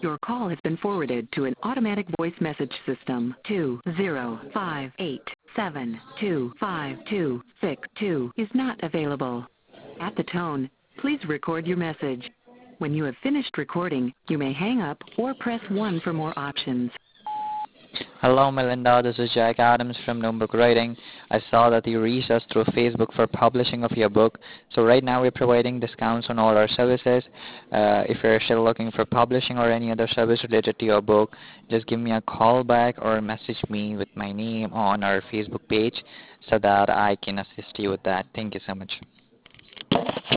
Your call has been forwarded to an automatic voice message system. 205872526 is not available. At the tone, please record your message. When you have finished recording, you may hang up or press 1 for more options. Hello, Melinda. This is Jack Adams from Notebook Writing. I saw that you reached us through Facebook for publishing of your book. So right now we're providing discounts on all our services. If you're still looking for publishing or any other service related to your book, just give me a call back or message me with my name on our Facebook page so that I can assist you with that. Thank you so much.